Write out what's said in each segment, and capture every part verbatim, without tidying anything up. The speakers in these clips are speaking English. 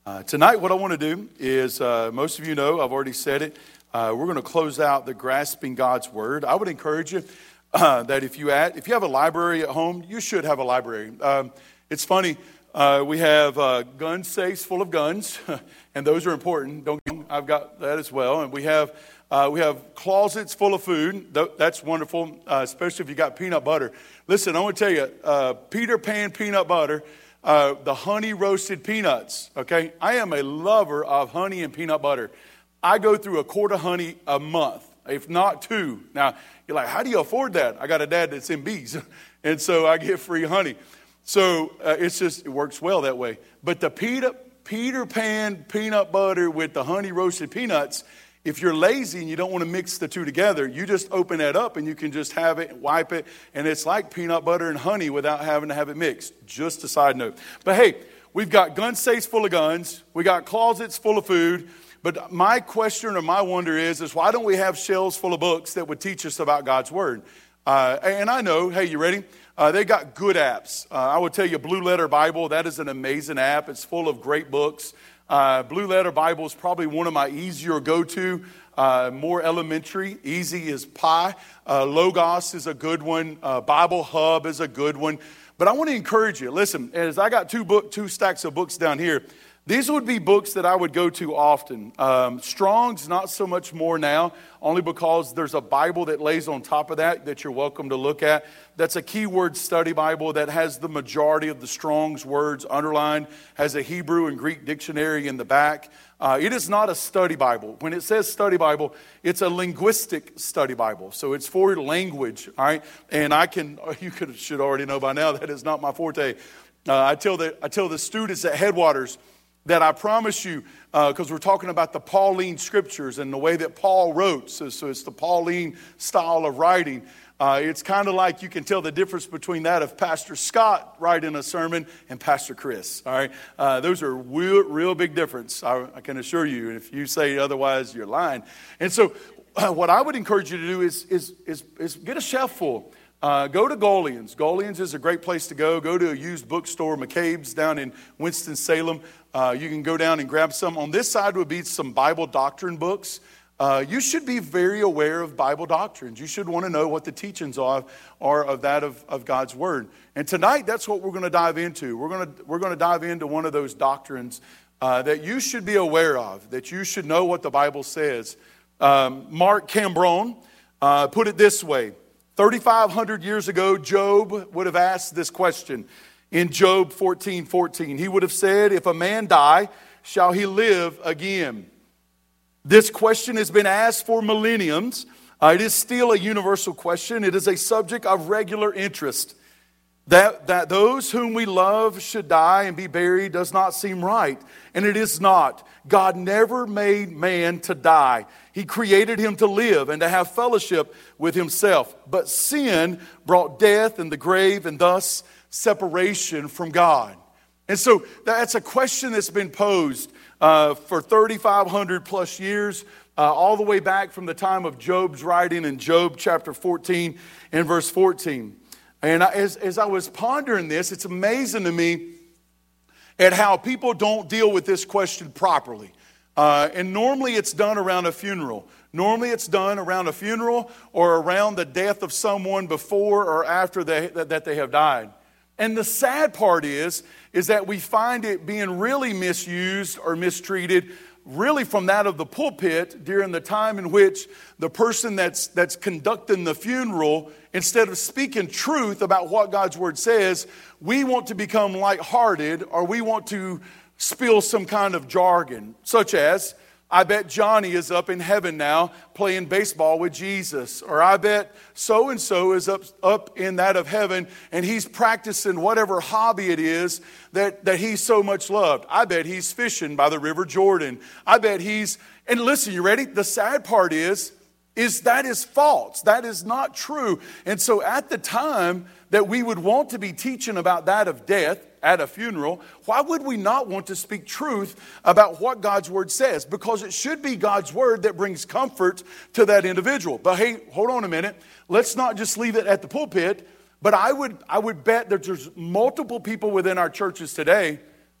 Uh, tonight, what I want to do is, uh, most of you know, I've already said it, uh, we're going to close out the Grasping God's Word. I would encourage you uh, that if you at, if you have a library at home, you should have a library. Um, it's funny, uh, we have uh, gun safes full of guns, and those are important. Don't get me, I've got that as well. And we have uh, we have closets full of food. That's wonderful, uh, especially if you got peanut butter. Listen, I want to tell you, uh, Peter Pan peanut butter. Uh, the honey roasted peanuts, okay? I am a lover of honey and peanut butter. I go through a quart of honey a month, if not two. Now, you're like, how do you afford that? I got a dad that's in bees, and so I get free honey. So uh, it's just, it works well that way. But the Peter, Peter Pan peanut butter with the honey roasted peanuts, if you're lazy and you don't want to mix the two together, you just open that up and you can just have it, wipe it, and it's like peanut butter and honey without having to have it mixed. Just a side note. But hey, we've got gun safes full of guns. We got closets full of food. But my question or my wonder is, is why don't we have shelves full of books that would teach us about God's Word? Uh, and I know, hey, you ready? Uh, they got good apps. Uh, I would tell you Blue Letter Bible, that is an amazing app. It's full of great books. Uh, Blue Letter Bible is probably one of my easier go-to, uh, more elementary. Easy is Pi. Uh, Logos is a good one. Uh, Bible Hub is a good one. But I want to encourage you. Listen, as I got two book, two stacks of books down here, these would be books that I would go to often. Um, Strong's not so much more now, only because there's a Bible that lays on top of that that you're welcome to look at. That's a keyword study Bible that has the majority of the Strong's words underlined, has a Hebrew and Greek dictionary in the back. Uh, it is not a study Bible. When it says study Bible, it's a linguistic study Bible. So it's for language, all right? And I can, you could, should already know by now, that is not my forte. Uh, I tell the I tell the students at Headwaters that I promise you, because uh, we're talking about the Pauline scriptures and the way that Paul wrote. So, so it's the Pauline style of writing. Uh, it's kind of like you can tell the difference between that of Pastor Scott writing a sermon and Pastor Chris. All right, uh, those are real, real big difference. I, I can assure you. And if you say otherwise, you're lying. And so, uh, what I would encourage you to do is is is, is get a shelf full. Uh, go to Golian's. Golian's is a great place to go. Go to a used bookstore, McCabe's down in Winston-Salem. Uh, you can go down and grab some. On this side would be some Bible doctrine books. Uh, you should be very aware of Bible doctrines. You should want to know what the teachings are, are of that of, of God's Word. And tonight, that's what we're going to dive into. We're going to we're going to dive into one of those doctrines uh, that you should be aware of, that you should know what the Bible says. Um, Mark Cambron uh, put it this way. thirty-five hundred years ago, Job would have asked this question in Job fourteen fourteen. He would have said, if a man die, shall he live again? This question has been asked for millenniums. Uh, it is still a universal question. It is a subject of regular interest. That, that those whom we love should die and be buried does not seem right. And it is not. God never made man to die. He created him to live and to have fellowship with himself. But sin brought death and the grave and thus separation from God. And so that's a question that's been posed uh, for thirty-five hundred plus years, uh, all the way back from the time of Job's writing in Job chapter fourteen and verse fourteen. And I, as, as I was pondering this, it's amazing to me at how people don't deal with this question properly. Uh, and normally it's done around a funeral. Normally it's done around a funeral or around the death of someone before or after they, that, that they have died. And the sad part is, is that we find it being really misused or mistreated really from that of the pulpit during the time in which the person that's that's conducting the funeral, instead of speaking truth about what God's Word says, we want to become lighthearted or we want to spill some kind of jargon, such as, I bet Johnny is up in heaven now playing baseball with Jesus. Or I bet so-and-so is up, up in that of heaven and he's practicing whatever hobby it is that, that he's so much loved. I bet he's fishing by the River Jordan. I bet he's... And listen, you ready? The sad part is, is that is false. That is not true. And so at the time that we would want to be teaching about that of death, at a funeral, why would we not want to speak truth about what God's Word says? Because it should be God's Word that brings comfort to that individual. But hey, hold on a minute. Let's not just leave it at the pulpit. But I would I would bet that there's multiple people within our churches today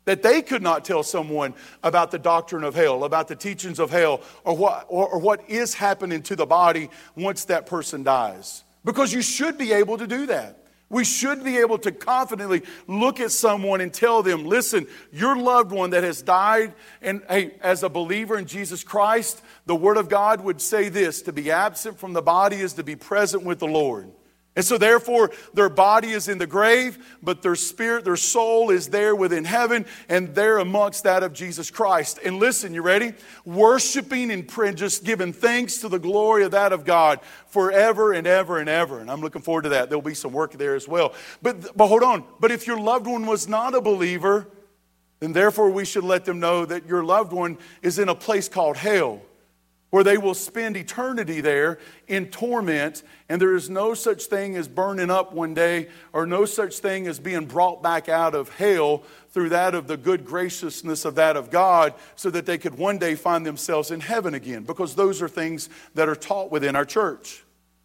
That they could not tell someone about the doctrine of hell, about the teachings of hell, or what, or, or what is happening to the body once that person dies. Because you should be able to do that. We should be able to confidently look at someone and tell them, listen, your loved one that has died, and hey, as a believer in Jesus Christ, the Word of God would say this: to be absent from the body is to be present with the Lord. And so therefore, their body is in the grave, but their spirit, their soul is there within heaven, and they're amongst that of Jesus Christ. And listen, you ready? Worshiping and praying, just giving thanks to the glory of that of God forever and ever and ever. And I'm looking forward to that. There'll be some work there as well. But, but hold on. But if your loved one was not a believer, then therefore we should let them know that your loved one is in a place called hell, where they will spend eternity there in torment, and there is no such thing as burning up one day, or no such thing as being brought back out of hell through that of the good graciousness of that of God, so that they could one day find themselves in heaven again, because those are things that are taught within our church.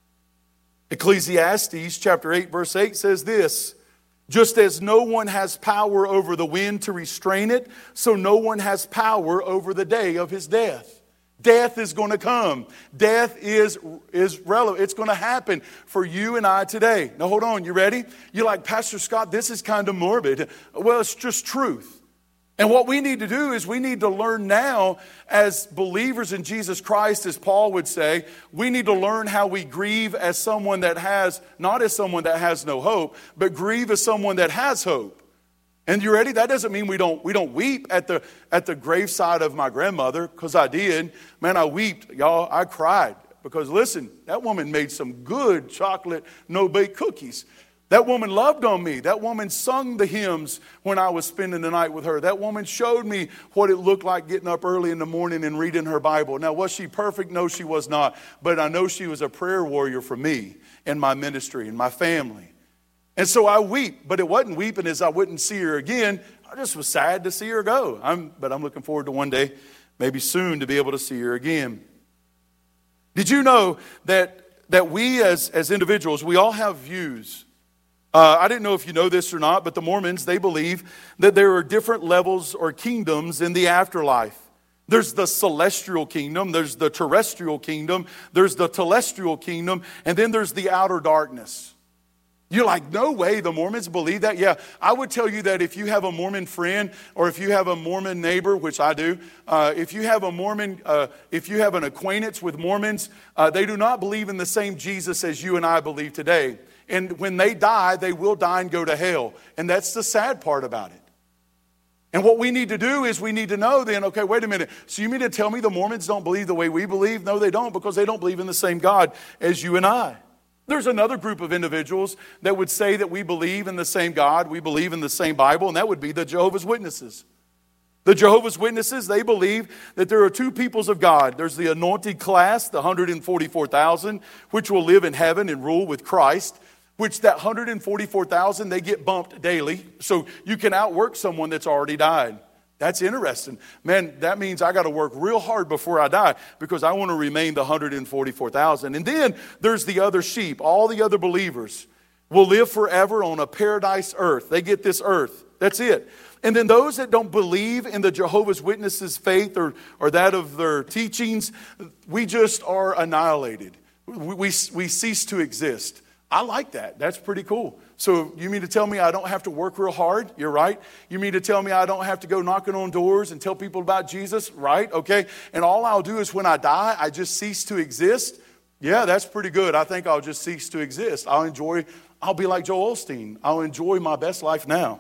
Ecclesiastes chapter eight verse eight says this: just as no one has power over the wind to restrain it, so no one has power over the day of his death. Death is going to come. Death is, is relevant. It's going to happen for you and I today. Now hold on, you ready? You're like, Pastor Scott, this is kind of morbid. Well, it's just truth. And what we need to do is we need to learn now as believers in Jesus Christ, as Paul would say, we need to learn how we grieve as someone that has, not as someone that has no hope, but grieve as someone that has hope. And you ready? That doesn't mean we don't we don't weep at the at the graveside of my grandmother, because I did. Man, I wept, y'all. I cried because listen, that woman made some good chocolate no-bake cookies. That woman loved on me. That woman sung the hymns when I was spending the night with her. That woman showed me what it looked like getting up early in the morning and reading her Bible. Now, was she perfect? No, she was not. But I know she was a prayer warrior for me and my ministry and my family. And so I weep, but it wasn't weeping as I wouldn't see her again. I just was sad to see her go. I'm, but I'm looking forward to one day, maybe soon, to be able to see her again. Did you know that that we as, as individuals, we all have views? Uh, I didn't know if you know this or not, but the Mormons, they believe that there are different levels or kingdoms in the afterlife. There's the celestial kingdom, there's the terrestrial kingdom, there's the telestial kingdom, and then there's the outer darkness. You're like, no way, the Mormons believe that? Yeah, I would tell you that if you have a Mormon friend, or if you have a Mormon neighbor, which I do, uh, if you have a Mormon, uh, if you have an acquaintance with Mormons, uh, they do not believe in the same Jesus as you and I believe today. And when they die, they will die and go to hell. And that's the sad part about it. And what we need to do is we need to know then, okay, wait a minute. So you mean to tell me the Mormons don't believe the way we believe? No, they don't, because they don't believe in the same God as you and I. There's another group of individuals that would say that we believe in the same God, we believe in the same Bible, and that would be the Jehovah's Witnesses. The Jehovah's Witnesses, they believe that there are two peoples of God. There's the anointed class, the one hundred forty-four thousand, which will live in heaven and rule with Christ, which that one hundred forty-four thousand, they get bumped daily. So you can outwork someone that's already died. That's interesting. Man, that means I got to work real hard before I die, because I want to remain the one hundred forty-four thousand. And then there's the other sheep. All the other believers will live forever on a paradise earth. They get this earth. That's it. And then those that don't believe in the Jehovah's Witnesses' faith or, or that of their teachings, we just are annihilated. We, we, we cease to exist. I like that. That's pretty cool. So you mean to tell me I don't have to work real hard? You're right. You mean to tell me I don't have to go knocking on doors and tell people about Jesus? Right. Okay. And all I'll do is when I die, I just cease to exist? Yeah, that's pretty good. I think I'll just cease to exist. I'll enjoy, I'll be like Joel Osteen. I'll enjoy my best life now.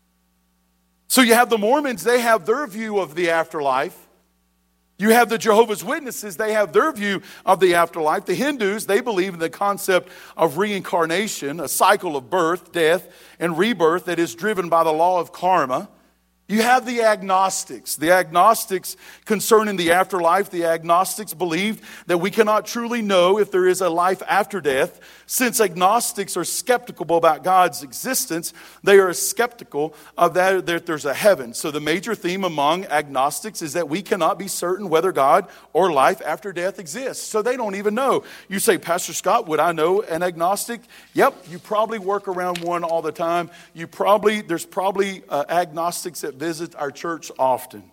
So you have the Mormons, they have their view of the afterlife. You have the Jehovah's Witnesses, they have their view of the afterlife. The Hindus, they believe in the concept of reincarnation, a cycle of birth, death, and rebirth that is driven by the law of karma. You have the agnostics. The agnostics concerning the afterlife, the agnostics believe that we cannot truly know if there is a life after death. Since agnostics are skeptical about God's existence, they are skeptical of that, that there's a heaven. So the major theme among agnostics is that we cannot be certain whether God or life after death exists. So they don't even know. You say, Pastor Scott, would I know an agnostic? Yep, you probably work around one all the time. You probably, there's probably uh, agnostics that that visit our church often.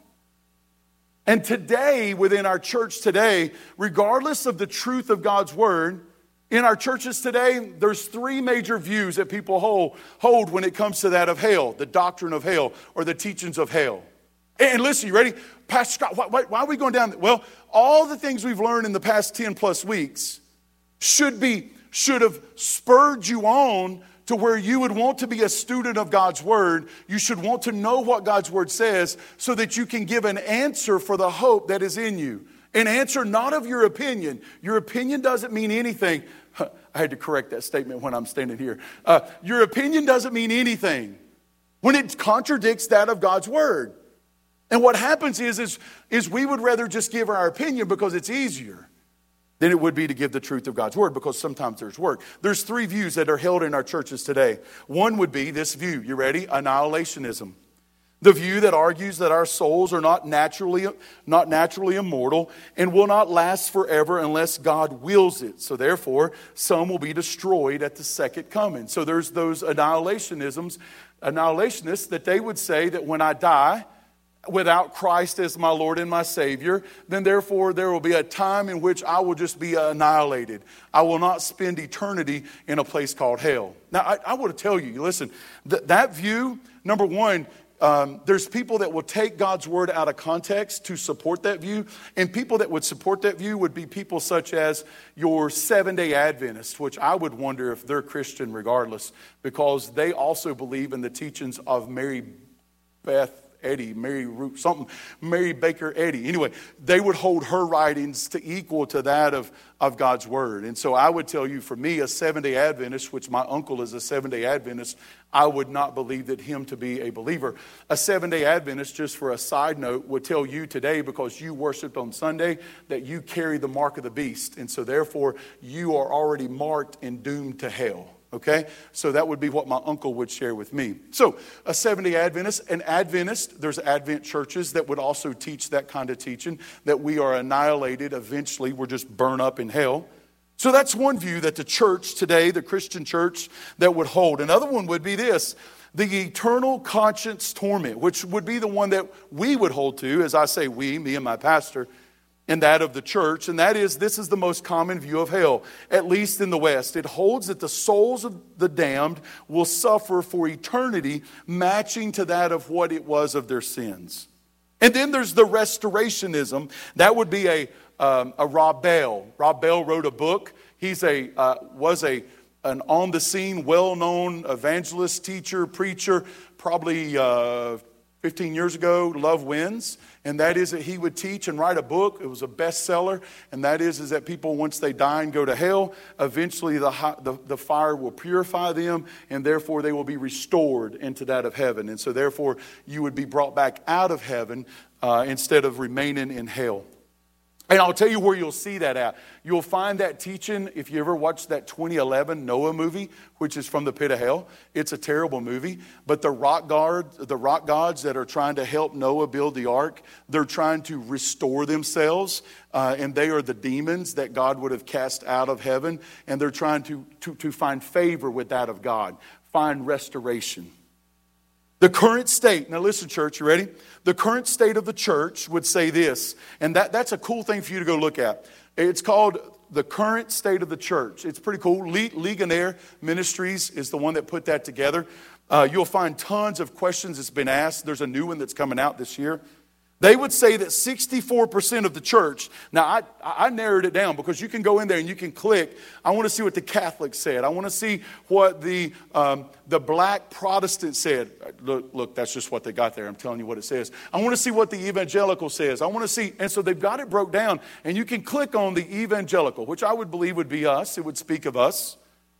And today, within our church today, regardless of the truth of God's word, in our churches today, there's three major views that people hold, hold when it comes to that of hell, the doctrine of hell, or the teachings of hell. And listen, you ready? Pastor Scott, why, why, why are we going down? Well, all the things we've learned in the past ten plus weeks should be, should have spurred you on to where you would want to be a student of God's word. You should want to know what God's word says so that you can give an answer for the hope that is in you. An answer not of your opinion. Your opinion doesn't mean anything. I had to correct that statement when I'm standing here. Uh, your opinion doesn't mean anything when it contradicts that of God's word. And what happens is, is, is we would rather just give our opinion because it's easier than it would be to give the truth of God's word, because sometimes there's work. There's three views that are held in our churches today. One would be this view. You ready? Annihilationism. The view that argues that our souls are not naturally, not naturally immortal and will not last forever unless God wills it. So therefore, some will be destroyed at the second coming. So there's those annihilationisms, annihilationists that they would say that when I die, without Christ as my Lord and my Savior, then therefore there will be a time in which I will just be annihilated. I will not spend eternity in a place called hell. Now, I, I want to tell you, listen, th- that view, number one, um, there's people that will take God's word out of context to support that view. And people that would support that view would be people such as your Seventh-day Adventists, which I would wonder if they're Christian regardless, because they also believe in the teachings of Mary Beth Eddy, Mary Root, something, Mary Baker Eddy. Anyway, they would hold her writings to equal to that of, of God's word. And so I would tell you, for me, a Seventh-day Adventist, which my uncle is a Seventh-day Adventist, I would not believe that him to be a believer. A Seventh-day Adventist, just for a side note, would tell you today, because you worshiped on Sunday, that you carry the mark of the beast. And so therefore, you are already marked and doomed to hell. Okay, so that would be what my uncle would share with me. So a Seventh-day Adventist, an Adventist, there's Advent churches that would also teach that kind of teaching, that we are annihilated. Eventually, we're just burned up in hell. So that's one view that the church today, the Christian church, that would hold. Another one would be this, the eternal conscience torment, which would be the one that we would hold to, as I say we, me and my pastor, and that of the church, and that is, this is the most common view of hell, at least in the West. It holds that the souls of the damned will suffer for eternity, matching to that of what it was of their sins. And then there's the restorationism. That would be a um, a Rob Bell. Rob Bell wrote a book. He's a uh, was a an on the scene, well-known evangelist, teacher, preacher, probably uh, fifteen years ago. Love Wins. And that is that he would teach and write a book. It was a bestseller. And that is, is that people, once they die and go to hell, eventually the, the, the fire will purify them, and therefore they will be restored into that of heaven. And so therefore you would be brought back out of heaven uh, instead of remaining in hell. And I'll tell you where you'll see that at. You'll find that teaching if you ever watched that twenty eleven Noah movie, which is from the pit of hell. It's a terrible movie. But the rock guard, the rock gods that are trying to help Noah build the ark, they're trying to restore themselves. Uh, and they are the demons that God would have cast out of heaven. And they're trying to, to, to find favor with that of God. Find restoration. The current state, now listen, church, you ready? The current state of the church would say this, and that, that's a cool thing for you to go look at. It's called The Current State of the Church. It's pretty cool. Le- Ligonier Ministries is the one that put that together. Uh, you'll find tons of questions that's been asked. There's a new one that's coming out this year. They would say that sixty-four percent of the church, now I, I narrowed it down because you can go in there and you can click, I want to see what the Catholics said. I want to see what the um, the black Protestant said. Look, look, that's just what they got there. I'm telling you what it says. I want to see what the evangelical says. I want to see, and so they've got it broke down. And you can click on the evangelical, which I would believe would be us. It would speak of us.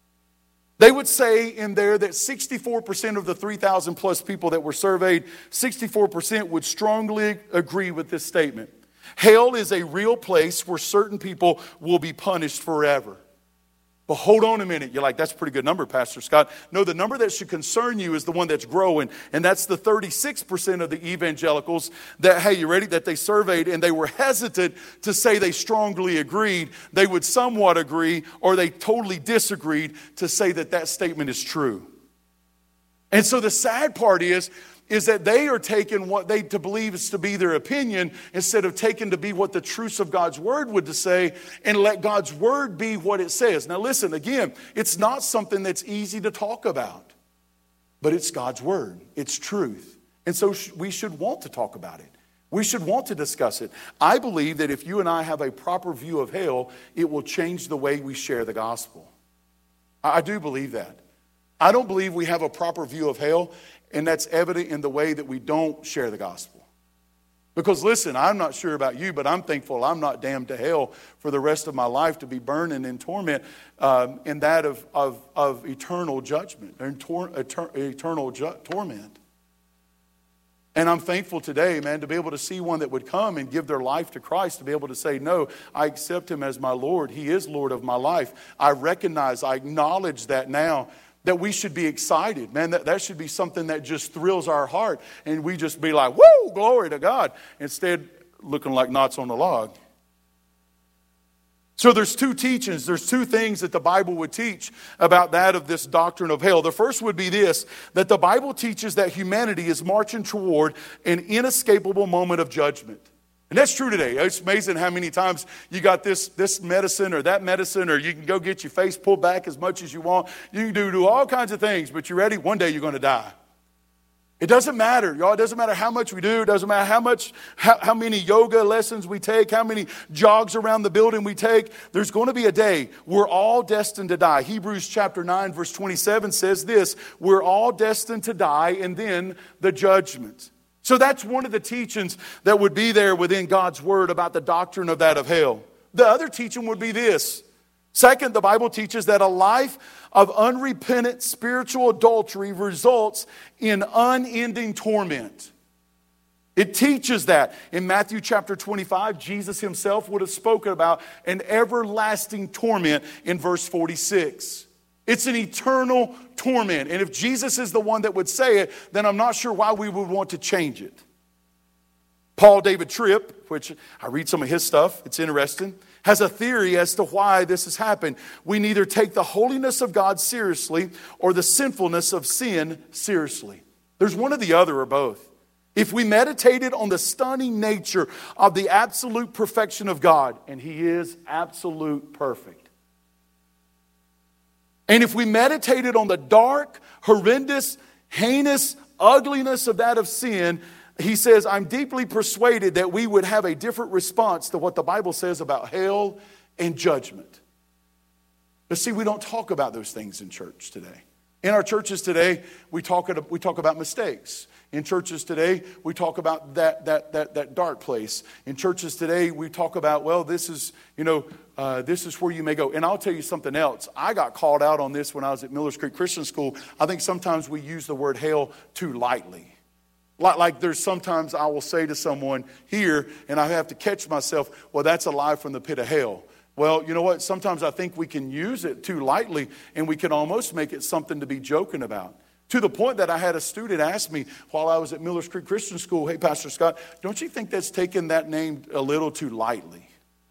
They would say in there that sixty-four percent of the three thousand plus people that were surveyed, sixty-four percent would strongly agree with this statement. Hell is a real place where certain people will be punished forever. But hold on a minute. You're like, that's a pretty good number, Pastor Scott. No, the number that should concern you is the one that's growing. And that's the thirty-six percent of the evangelicals that, hey, you ready? That they surveyed, and they were hesitant to say they strongly agreed. They would somewhat agree, or they totally disagreed to say that that statement is true. And so the sad part is, is that they are taking what they to believe is to be their opinion instead of taking to be what the truths of God's word would to say, and let God's word be what it says. Now listen, again, it's not something that's easy to talk about, but it's God's word. It's truth. And so we should want to talk about it. We should want to discuss it. I believe that if you and I have a proper view of hell, it will change the way we share the gospel. I do believe that. I don't believe we have a proper view of hell, and that's evident in the way that we don't share the gospel. Because listen, I'm not sure about you, but I'm thankful I'm not damned to hell for the rest of my life to be burning in torment, um, in that of, of, of eternal judgment, or tor- eternal ju- torment. And I'm thankful today, man, to be able to see one that would come and give their life to Christ, to be able to say, no, I accept him as my Lord. He is Lord of my life. I recognize, I acknowledge that now, that we should be excited. Man, that, that should be something that just thrills our heart. And we just be like, woo, glory to God. Instead, looking like knots on the log. So there's two teachings, there's two things that the Bible would teach about that of this doctrine of hell. The first would be this, that the Bible teaches that humanity is marching toward an inescapable moment of judgment. And that's true today. It's amazing how many times you got this, this medicine or that medicine, or you can go get your face pulled back as much as you want. You can do, do all kinds of things, but you ready? One day you're going to die. It doesn't matter, y'all. It doesn't matter how much we do. It doesn't matter how much, how, how many yoga lessons we take, how many jogs around the building we take. There's going to be a day we're all destined to die. Hebrews chapter nine, verse twenty-seven says this, we're all destined to die, and then the judgment. So that's one of the teachings that would be there within God's word about the doctrine of that of hell. The other teaching would be this. Second, the Bible teaches that a life of unrepentant spiritual adultery results in unending torment. It teaches that. In Matthew chapter twenty-five, Jesus himself would have spoken about an everlasting torment in verse forty-six. It's an eternal torment. And if Jesus is the one that would say it, then I'm not sure why we would want to change it. Paul David Tripp, which I read some of his stuff, it's interesting, has a theory as to why this has happened. We neither take the holiness of God seriously or the sinfulness of sin seriously. There's one or the other or both. If we meditated on the stunning nature of the absolute perfection of God, and he is absolute perfect. And if we meditated on the dark, horrendous, heinous ugliness of that of sin, he says, I'm deeply persuaded that we would have a different response to what the Bible says about hell and judgment. But see, we don't talk about those things in church today. In our churches today, we talk, we talk about mistakes. In churches today, we talk about that, that, that, that dark place. In churches today, we talk about, well, this is, you know, uh, this is where you may go. And I'll tell you something else. I got called out on this when I was at Millers Creek Christian School. I think sometimes we use the word hell too lightly. Like, like there's sometimes I will say to someone here, and I have to catch myself, well, that's a lie from the pit of hell. Well, you know what? Sometimes I think we can use it too lightly, and we can almost make it something to be joking about. To the point that I had a student ask me while I was at Millers Creek Christian School, hey, Pastor Scott, don't you think that's taking that name a little too lightly?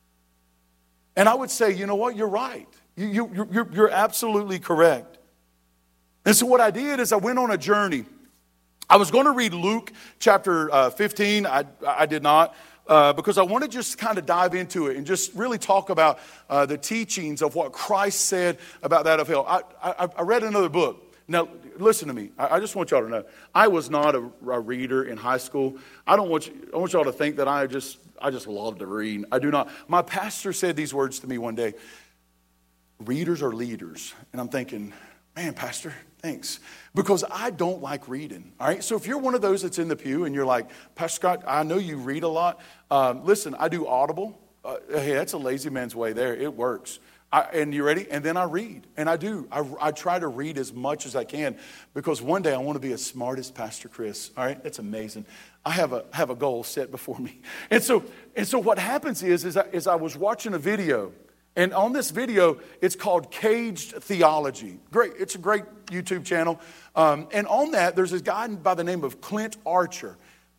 And I would say, you know what? You're right. You, you, you're, you're absolutely correct. And so what I did is I went on a journey. I was going to read Luke chapter uh, fifteen. I, I did not. Uh, because I want to just kind of dive into it and just really talk about uh, the teachings of what Christ said about that of hell. I, I, I read another book. Now, listen to me. I, I just want y'all to know. I was not a, a reader in high school. I don't want you, I want y'all to think that I just I just love to read. I do not. My pastor said these words to me one day. Readers are leaders. And I'm thinking, man, Pastor, thanks. Because I don't like reading, all right? So if you're one of those that's in the pew and you're like, Pastor Scott, I know you read a lot. Um, listen, I do Audible. Uh, hey, that's a lazy man's way there. It works. I, and you ready? And then I read. And I do. I, I try to read as much as I can because one day I want to be as smart as Pastor Chris, all right? That's amazing. I have a have a goal set before me. And so and so what happens is, is I, is I was watching a video. And on this video, it's called Caged Theology. Great. It's a great YouTube channel. Um, and on that, there's this guy by the name of Clint Archer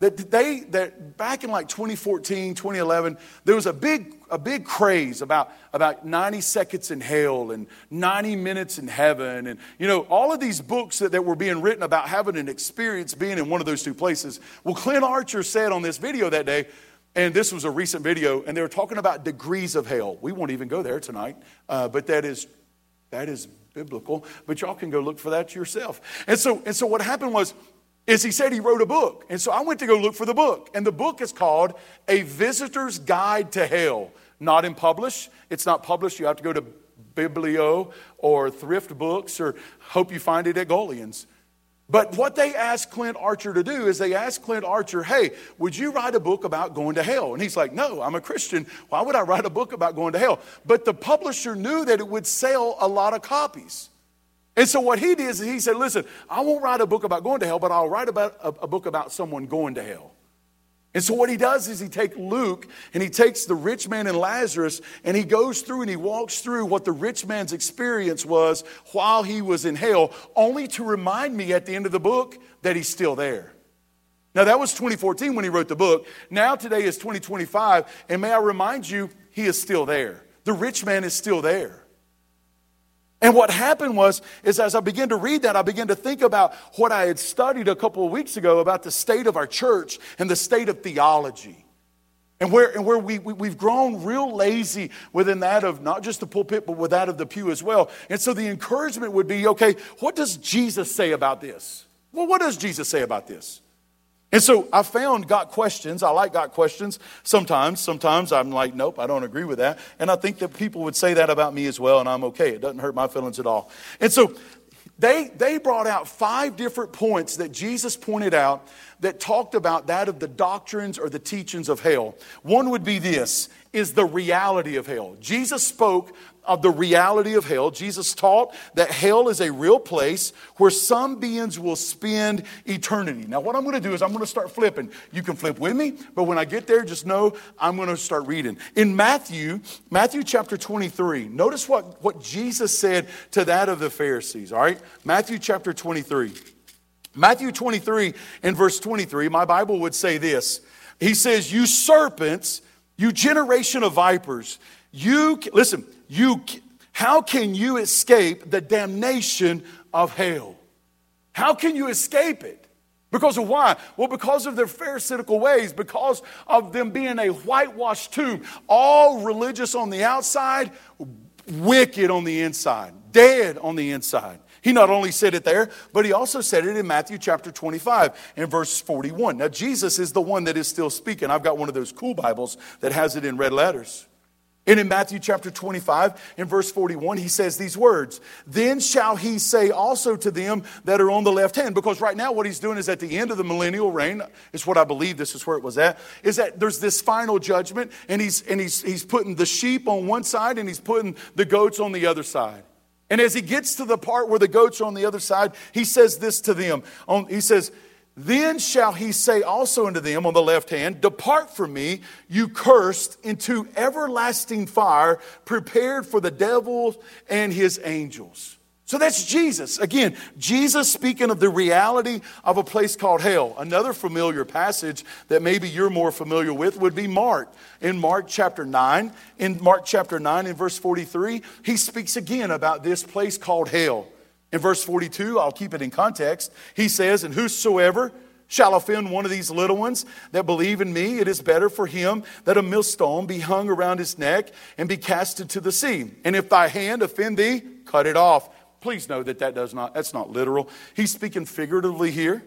that they that back in like twenty fourteen, twenty eleven, there was a big a big craze about about ninety seconds in hell and ninety minutes in heaven, and you know all of these books that, that were being written about having an experience being in one of those two places. Well, Clint Archer said on this video that day, and this was a recent video, and they were talking about degrees of hell. We won't even go there tonight, uh, but that is that is biblical. But y'all can go look for that yourself. And so and so what happened was, is he said he wrote a book. And so I went to go look for the book. And the book is called A Visitor's Guide to Hell. Not in publish. It's not published. You have to go to Biblio or Thrift Books, or hope you find it at Golian's. But what they asked Clint Archer to do is they asked Clint Archer, hey, would you write a book about going to hell? And he's like, no, I'm a Christian. Why would I write a book about going to hell? But the publisher knew that it would sell a lot of copies. And so what he did is he said, listen, I won't write a book about going to hell, but I'll write about a, a book about someone going to hell. And so what he does is he takes Luke and he takes the rich man and Lazarus and he goes through and he walks through what the rich man's experience was while he was in hell, only to remind me at the end of the book that he's still there. Now that was twenty fourteen when he wrote the book. Now today is twenty twenty-five, and may I remind you, he is still there. The rich man is still there. And what happened was, is as I began to read that, I began to think about what I had studied a couple of weeks ago about the state of our church and the state of theology. And where, and where we, we, we've grown real lazy within that of not just the pulpit, but with that of the pew as well. And so the encouragement would be, okay, what does Jesus say about this? Well, what does Jesus say about this? And so I found Got Questions. I like Got Questions sometimes. Sometimes I'm like, nope, I don't agree with that. And I think that people would say that about me as well, and I'm okay. It doesn't hurt my feelings at all. And so they, they brought out five different points that Jesus pointed out that talked about that of the doctrines or the teachings of hell. One would be this, is the reality of hell. Jesus spoke of the reality of hell. Jesus taught that hell is a real place where some beings will spend eternity. Now what I'm going to do is I'm going to start flipping. You can flip with me, but when I get there, just know I'm going to start reading. In Matthew, Matthew chapter twenty-three, notice what, what Jesus said to that of the Pharisees, all right? Matthew chapter twenty-three. Matthew twenty-three and verse twenty-three, my Bible would say this. He says, you serpents, you generation of vipers, you, listen, you, how can you escape the damnation of hell? How can you escape it? Because of why? Well, because of their pharisaical ways, because of them being a whitewashed tomb, all religious on the outside, wicked on the inside, dead on the inside. He not only said it there, but he also said it in Matthew chapter twenty-five and verse forty-one. Now, Jesus is the one that is still speaking. I've got one of those cool Bibles that has it in red letters. And in Matthew chapter twenty-five and verse forty-one, he says these words, then shall he say also to them that are on the left hand. Because right now what he's doing is at the end of the millennial reign, is what I believe this is where it was at, is that there's this final judgment, and he's and he's he's putting the sheep on one side and he's putting the goats on the other side. And as he gets to the part where the goats are on the other side, he says this to them. He says, then shall he say also unto them on the left hand, depart from me, you cursed, into everlasting fire, prepared for the devil and his angels. So that's Jesus. Again, Jesus speaking of the reality of a place called hell. Another familiar passage that maybe you're more familiar with would be Mark. In Mark chapter nine, in Mark chapter nine in verse forty-three, he speaks again about this place called hell. In verse forty-two, I'll keep it in context, he says, and whosoever shall offend one of these little ones that believe in me, it is better for him that a millstone be hung around his neck and be cast into the sea. And if thy hand offend thee, cut it off. Please know that that does not, that's not literal. He's speaking figuratively here.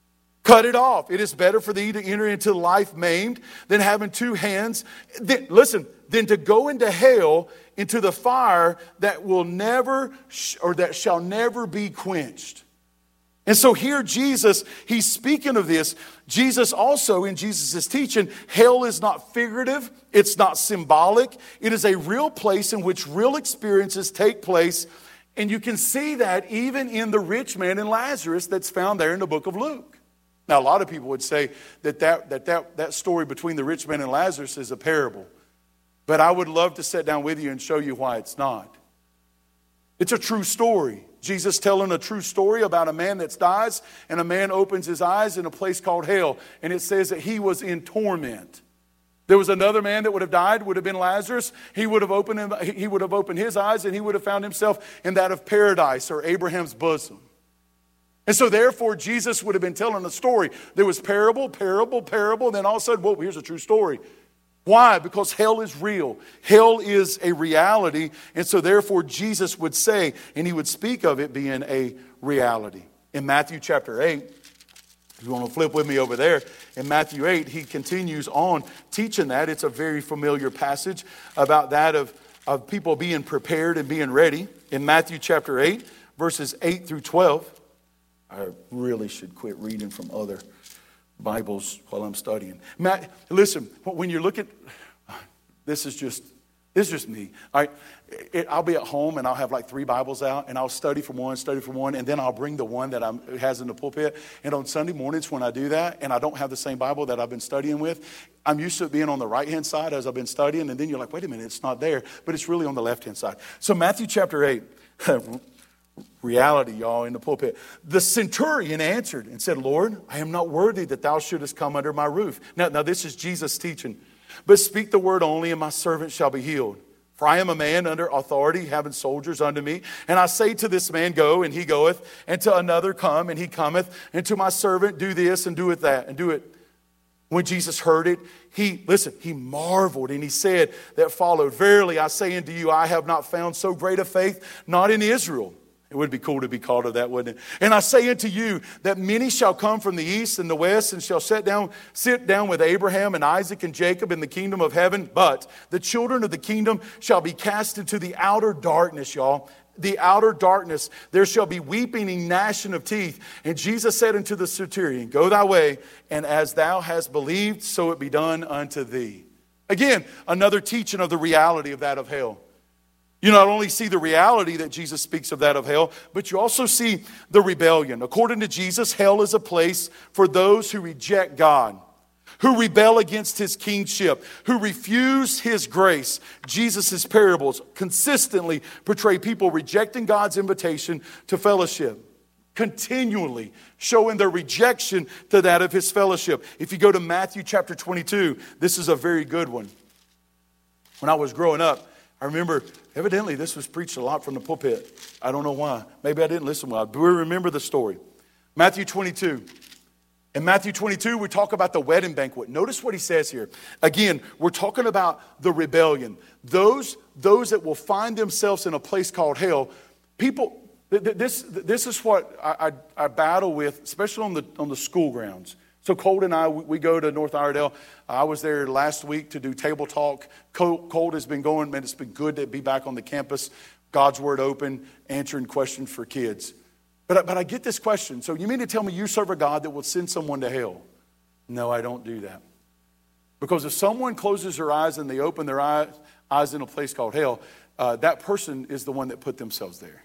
Cut it off. It is better for thee to enter into life maimed than having two hands. Then, listen, than to go into hell, into the fire that will never, or that shall never be quenched. And so here Jesus, he's speaking of this. Jesus also, in Jesus' teaching, hell is not figurative. It's not symbolic. It is a real place in which real experiences take place. And you can see that even in the rich man and Lazarus that's found there in the book of Luke. Now, a lot of people would say that that, that, that, that story between the rich man and Lazarus is a parable. But I would love to sit down with you and show you why it's not. It's a true story. Jesus telling a true story about a man that dies, and a man opens his eyes in a place called hell. And it says that he was in torment. There was another man that would have died, would have been Lazarus. He would have opened him, he would have opened his eyes, and he would have found himself in that of paradise or Abraham's bosom. And so therefore, Jesus would have been telling a story. There was parable, parable, parable, and then all of a sudden, whoa, here's a true story. Why? Because hell is real. Hell is a reality. And so therefore, Jesus would say, and he would speak of it being a reality. In Matthew chapter eight, if you want to flip with me over there, in Matthew eight, he continues on teaching that. It's a very familiar passage about that of, of people being prepared and being ready. In Matthew chapter eight, verses eight through twelve. I really should quit reading from other Bibles while I'm studying. Matt, listen, when you look at, this is just, this is just me. I, it, I'll be at home and I'll have like three Bibles out and I'll study from one, study from one, and then I'll bring the one that I'm, has in the pulpit. And on Sunday mornings when I do that and I don't have the same Bible that I've been studying with, I'm used to it being on the right-hand side as I've been studying, and then you're like, wait a minute, it's not there, but it's really on the left-hand side. So Matthew chapter eight, reality, y'all, in the pulpit. The centurion answered and said, Lord, I am not worthy that thou shouldest come under my roof. Now, now this is Jesus teaching. But speak the word only, and my servant shall be healed. For I am a man under authority, having soldiers under me. And I say to this man, go, and he goeth. And to another, come, and he cometh. And to my servant, do this, and do it that, and do it. When Jesus heard it, he, listen, he marveled, and he said that followed, verily I say unto you, I have not found so great a faith, not in Israel. It would be cool to be called of that, wouldn't it? And I say unto you that many shall come from the east and the west and shall sit down, sit down with Abraham and Isaac and Jacob in the kingdom of heaven. But the children of the kingdom shall be cast into the outer darkness, y'all. The outer darkness. There shall be weeping and gnashing of teeth. And Jesus said unto the centurion, go thy way, and as thou hast believed, so it be done unto thee. Again, another teaching of the reality of that of hell. You not only see the reality that Jesus speaks of that of hell, but you also see the rebellion. According to Jesus, hell is a place for those who reject God, who rebel against his kingship, who refuse his grace. Jesus' parables consistently portray people rejecting God's invitation to fellowship, continually showing their rejection to that of his fellowship. If you go to Matthew chapter twenty-two, this is a very good one. When I was growing up, I remember, evidently this was preached a lot from the pulpit. I don't know why. Maybe I didn't listen well. But we remember the story. Matthew twenty-two. In Matthew twenty-two, we talk about the wedding banquet. Notice what he says here. Again, we're talking about the rebellion. Those, those that will find themselves in a place called hell. People, this, this is what I, I, I battle with, especially on the, on the school grounds. So Colt and I, we go to North Iredell. I was there last week to do table talk. Colt, Colt has been going, man, it's been good to be back on the campus. God's Word open, answering questions for kids. But, but I get this question. So you mean to tell me you serve a God that will send someone to hell? No, I don't do that. Because if someone closes their eyes and they open their eyes, eyes in a place called hell, uh, that person is the one that put themselves there.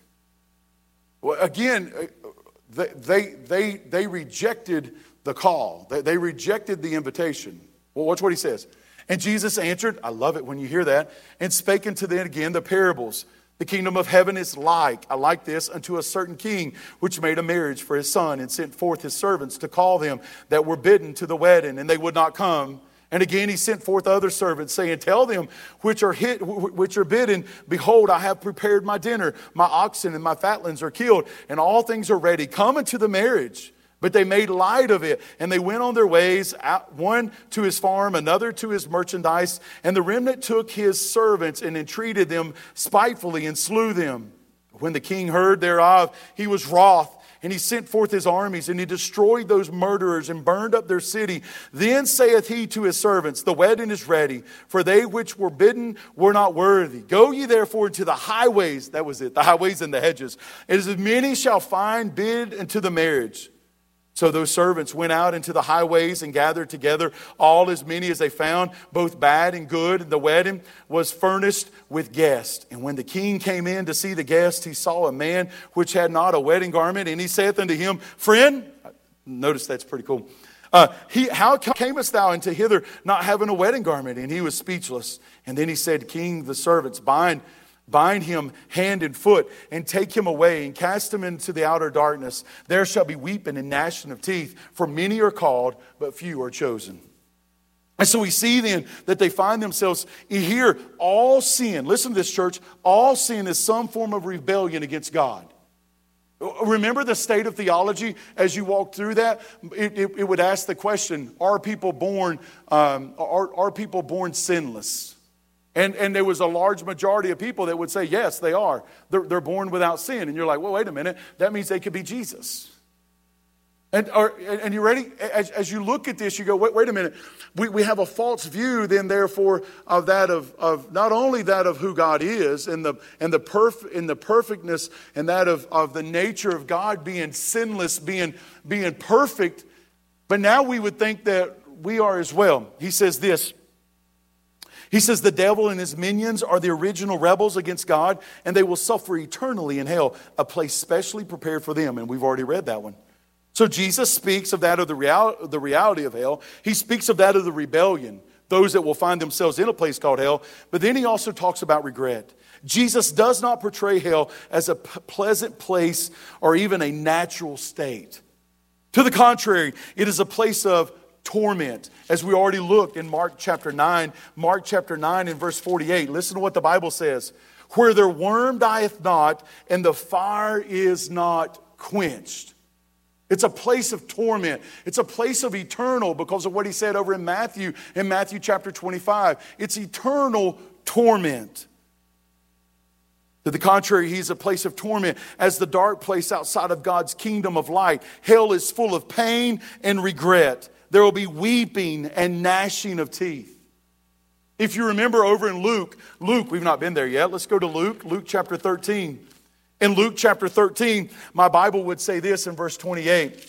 Well, again, they, they, they, they rejected the call. They, they rejected the invitation. Well, watch what he says. And Jesus answered, I love it when you hear that, and spake unto them again the parables. The kingdom of heaven is like, I like this, unto a certain king, which made a marriage for his son, and sent forth his servants to call them that were bidden to the wedding, and they would not come. And again he sent forth other servants, saying, tell them which are hit, which are bidden, behold, I have prepared my dinner. My oxen and my fatlings are killed, and all things are ready. Come unto the marriage. But they made light of it, and they went on their ways, one to his farm, another to his merchandise. And the remnant took his servants and entreated them spitefully and slew them. When the king heard thereof, he was wroth, and he sent forth his armies, and he destroyed those murderers and burned up their city. Then saith he to his servants, the wedding is ready, for they which were bidden were not worthy. Go ye therefore into the highways, that was it, the highways and the hedges, as many shall find bid into the marriage. So those servants went out into the highways and gathered together all as many as they found, both bad and good. And the wedding was furnished with guests. And when the king came in to see the guests, he saw a man which had not a wedding garment. And he saith unto him, friend, notice that's pretty cool. Uh, he, how camest thou into hither not having a wedding garment? And he was speechless. And then he said, King, the servants, bind Bind him hand and foot and take him away and cast him into the outer darkness. There shall be weeping and gnashing of teeth, for many are called, but few are chosen. And so we see then that they find themselves here, all sin. Listen to this, church. All sin is some form of rebellion against God. Remember the state of theology as you walk through that? It, it, it would ask the question, are people born, um, are, are people born sinless? And, and there was a large majority of people that would say, yes, they are. They're, they're born without sin. And you're like, well, wait a minute. That means they could be Jesus. And, are, and you ready? As, as you look at this, you go, wait, wait a minute. We, we have a false view then, therefore, of that of, of not only that of who God is and the and the perf, in the perfectness and that of, of the nature of God being sinless, being, being perfect, but now we would think that we are as well. He says this. He says the devil and his minions are the original rebels against God, and they will suffer eternally in hell, a place specially prepared for them. And we've already read that one. So Jesus speaks of that of the, real, the reality of hell. He speaks of that of the rebellion, those that will find themselves in a place called hell. But then he also talks about regret. Jesus does not portray hell as a p- pleasant place or even a natural state. To the contrary, it is a place of torment. As we already looked in Mark chapter nine, Mark chapter nine and verse forty-eight. Listen to what the Bible says. Where their worm dieth not and the fire is not quenched. It's a place of torment. It's a place of eternal because of what he said over in Matthew, in Matthew chapter twenty-five. It's eternal torment. To the contrary, he's a place of torment as the dark place outside of God's kingdom of light. Hell is full of pain and regret. There will be weeping and gnashing of teeth. If you remember over in Luke, Luke, we've not been there yet. Let's go to Luke, Luke chapter thirteen. In Luke chapter thirteen, my Bible would say this in verse twenty-eight.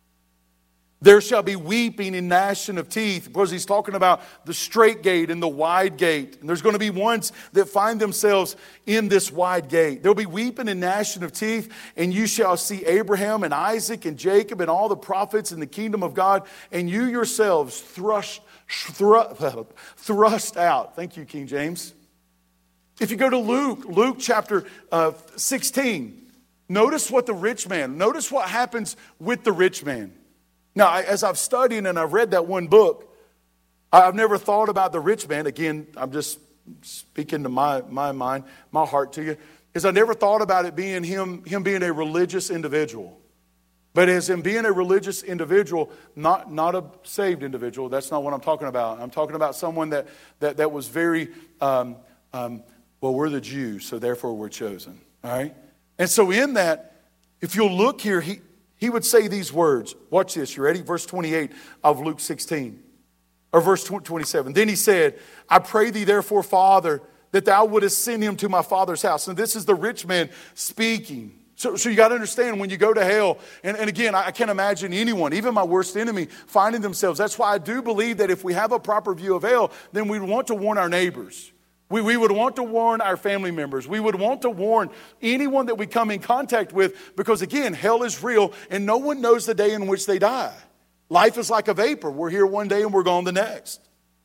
There shall be weeping and gnashing of teeth, because he's talking about the straight gate and the wide gate. And there's going to be ones that find themselves in this wide gate. There'll be weeping and gnashing of teeth, and you shall see Abraham and Isaac and Jacob and all the prophets in the kingdom of God, and you yourselves thrust, thrust, thrust out. Thank you, King James. If you go to Luke, Luke chapter uh, sixteen, notice what the rich man, notice what happens with the rich man. Now, I, as I've studied and I've read that one book, I've never thought about the rich man. Again, I'm just speaking to my, my mind, my heart to you, is I never thought about it being him, him being a religious individual. But as him being a religious individual, not, not a saved individual, that's not what I'm talking about. I'm talking about someone that, that, that was very, um, um, well, we're the Jews, so therefore we're chosen. All right? And so in that, if you'll look here, he... He would say these words. Watch this. You ready? Verse twenty-eight of Luke sixteen. Or verse twenty-seven. Then he said, I pray thee therefore, Father, that thou wouldest send him to my father's house. And this is the rich man speaking. So, so you got to understand when you go to hell, and, and again, I can't imagine anyone, even my worst enemy, finding themselves. That's why I do believe that if we have a proper view of hell, then we want to warn our neighbors. We, we would want to warn our family members. We would want to warn anyone that we come in contact with, because again, hell is real and no one knows the day in which they die. Life is like a vapor. We're here one day and we're gone the next.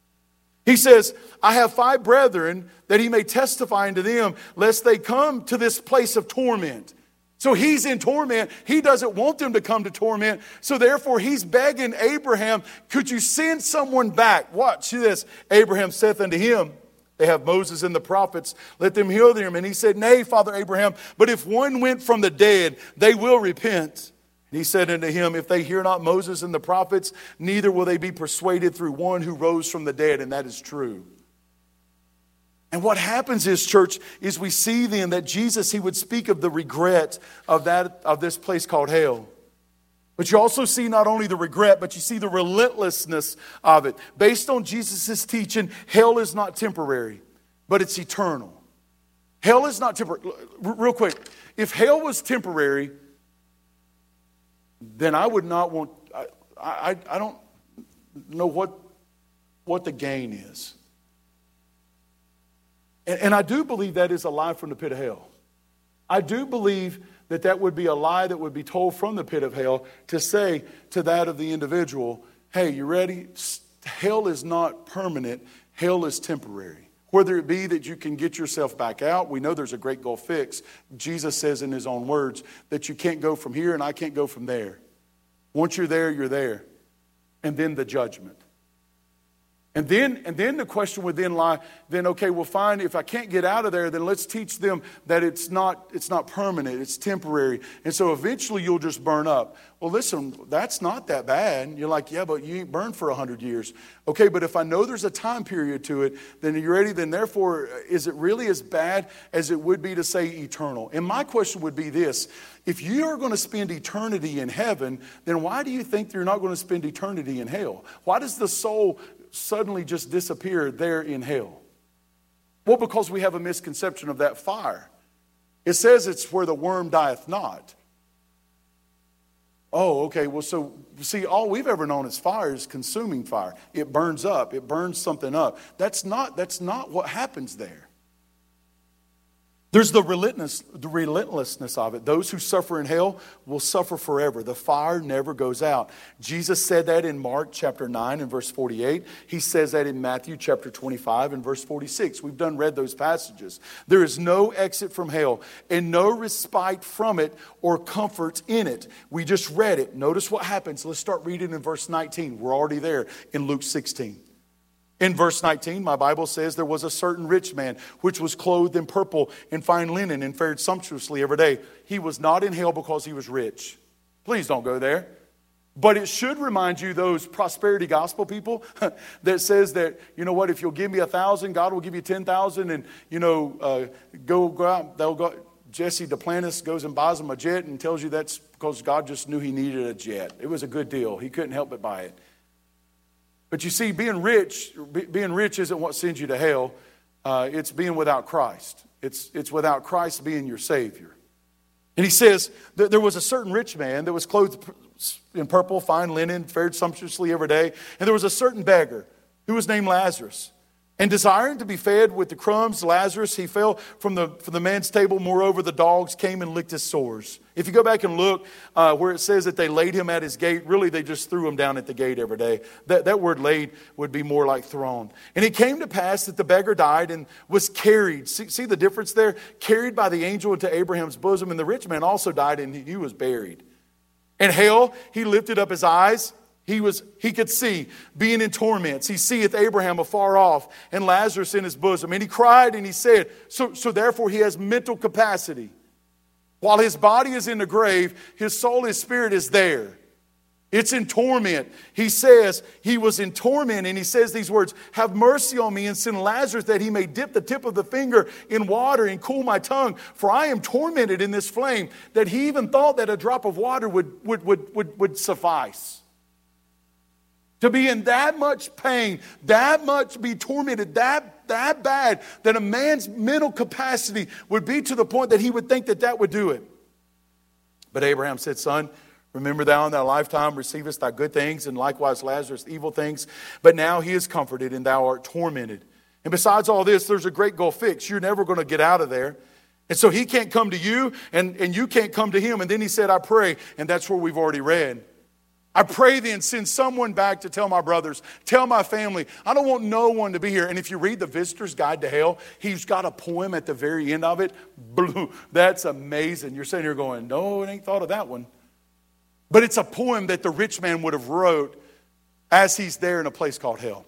He says, I have five brethren, that he may testify unto them, lest they come to this place of torment. So he's in torment. He doesn't want them to come to torment. So therefore he's begging Abraham, could you send someone back? Watch this. Abraham saith unto him, they have Moses and the prophets, let them hear them. And he said, nay, Father Abraham, but if one went from the dead, they will repent. And he said unto him, if they hear not Moses and the prophets, neither will they be persuaded through one who rose from the dead. And that is true. And what happens is, church, is we see then that Jesus, he would speak of the regret of that of this place called hell. But you also see not only the regret, but you see the relentlessness of it. Based on Jesus' teaching, hell is not temporary, but it's eternal. Hell is not temporary. Real quick, if hell was temporary, then I would not want, I, I, I don't know what, what the gain is. And, and I do believe that is a lie from the pit of hell. I do believe that that would be a lie that would be told from the pit of hell to say to that of the individual, hey, you ready? Hell is not permanent. Hell is temporary. Whether it be that you can get yourself back out, we know there's a great goal fix. Jesus says in his own words that you can't go from here and I can't go from there. Once you're there, you're there. And then the judgment. And then, and then the question would then lie, then okay, well fine, if I can't get out of there, then let's teach them that it's not, it's not permanent, it's temporary. And so eventually you'll just burn up. Well listen, that's not that bad. You're like, yeah, but you ain't burned for a hundred years. Okay, but if I know there's a time period to it, then you're ready, then therefore, is it really as bad as it would be to say eternal? And my question would be this, if you are going to spend eternity in heaven, then why do you think you're not going to spend eternity in hell? Why does the soul suddenly just disappear there in hell? Well, because we have a misconception of that fire. It says it's where the worm dieth not. Oh, okay, well, so, see, all we've ever known as fire is consuming fire. It burns up, it burns something up. That's not, that's not what happens there. There's the relentless, the relentlessness of it. Those who suffer in hell will suffer forever. The fire never goes out. Jesus said that in Mark chapter nine and verse forty-eight. He says that in Matthew chapter twenty-five and verse forty-six. We've done read those passages. There is no exit from hell and no respite from it or comfort in it. We just read it. Notice what happens. Let's start reading in verse nineteen. We're already there in Luke sixteen. In verse nineteen, my Bible says there was a certain rich man which was clothed in purple and fine linen and fared sumptuously every day. He was not in hell because he was rich. Please don't go there. But it should remind you, those prosperity gospel people that says that, you know what, if you'll give me a thousand, God will give you ten thousand, and, you know, uh, go, go out, they'll go. Jesse Duplantis goes and buys him a jet and tells you that's because God just knew he needed a jet. It was a good deal. He couldn't help but buy it. But you see, being rich, being rich isn't what sends you to hell. Uh, it's being without Christ. It's, it's without Christ being your Savior. And he says that there was a certain rich man that was clothed in purple, fine linen, fared sumptuously every day. And there was a certain beggar who was named Lazarus. And desiring to be fed with the crumbs, Lazarus, he fell from the, from the man's table. Moreover, the dogs came and licked his sores. If you go back and look uh, where it says that they laid him at his gate, really they just threw him down at the gate every day. That, that word laid would be more like thrown. And it came to pass that the beggar died and was carried. See, see the difference there? Carried by the angel into Abraham's bosom. And the rich man also died and he was buried. In hell, he lifted up his eyes. He was, he could see, being in torments. He seeth Abraham afar off and Lazarus in his bosom. And he cried and he said, so, so therefore he has mental capacity. While his body is in the grave, his soul, his spirit is there. It's in torment. He says he was in torment and he says these words, have mercy on me and send Lazarus that he may dip the tip of the finger in water and cool my tongue. For I am tormented in this flame. That he even thought that a drop of water would, would, would, would, would suffice. To be in that much pain, that much be tormented, that, that bad, that a man's mental capacity would be to the point that he would think that that would do it. But Abraham said, son, remember thou in thy lifetime receivest thy good things, and likewise Lazarus evil things. But now he is comforted, and thou art tormented. And besides all this, there's a great goal fix. You're never going to get out of there. And so he can't come to you, and, and you can't come to him. And then he said, I pray, and that's where we've already read. I pray then, send someone back to tell my brothers, tell my family. I don't want no one to be here. And if you read the Visitor's Guide to Hell, he's got a poem at the very end of it. Blue. That's amazing. You're sitting here going, no, it ain't thought of that one. But it's a poem that the rich man would have wrote as he's there in a place called hell.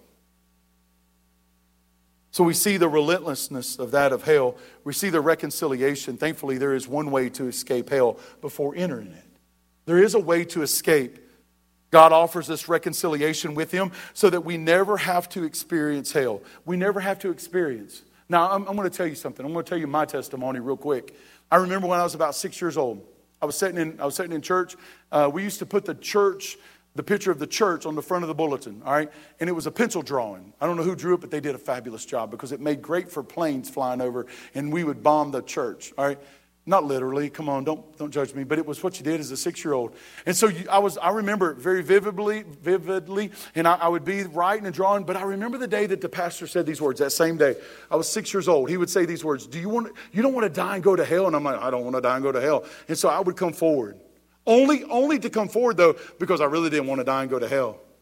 So we see the relentlessness of that of hell. We see the reconciliation. Thankfully, there is one way to escape hell before entering it. There is a way to escape. God offers us reconciliation with him so that we never have to experience hell. We never have to experience. Now, I'm, I'm going to tell you something. I'm going to tell you my testimony real quick. I remember when I was about six years old. I was sitting in, I was sitting in church. Uh, we used to put the church, the picture of the church on the front of the bulletin, all right? And it was a pencil drawing. I don't know who drew it, but they did a fabulous job because it made great for planes flying over, and we would bomb the church, all right? Not literally, come on, don't don't judge me, but it was what you did as a six-year-old. And so you, I was I remember it very vividly, vividly, and I, I would be writing and drawing, but I remember the day that the pastor said these words, that same day. I was six years old. He would say these words, do you want you don't want to die and go to hell? And I'm like, I don't want to die and go to hell. And so I would come forward. Only, only to come forward, though, because I really didn't want to die and go to hell.